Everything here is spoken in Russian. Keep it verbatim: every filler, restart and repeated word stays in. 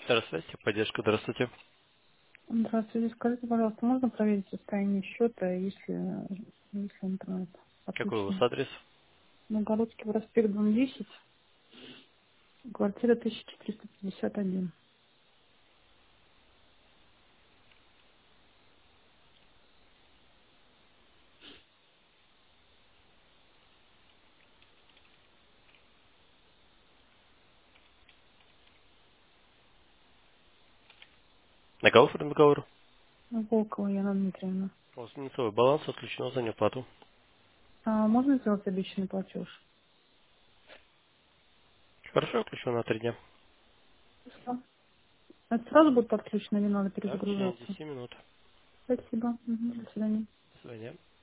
Здравствуйте, поддержка, здравствуйте. Здравствуйте. Скажите, пожалуйста, можно проверить состояние счета, если, если интернет Какой у вас отключен? адрес? Новгородский проспект, дом десять, квартира тысяча четыреста пятьдесят один. На кого оформлен договор? Волкова Яна Дмитриевна. У вас минусовой баланс отключено за неуплату. А можно сделать обещанный платеж? Хорошо, отключено на три дня. Хорошо. Это сразу будет подключено или надо Да, в течение перезагружаться? десяти минут. Спасибо. Мгм. До свидания. До свидания.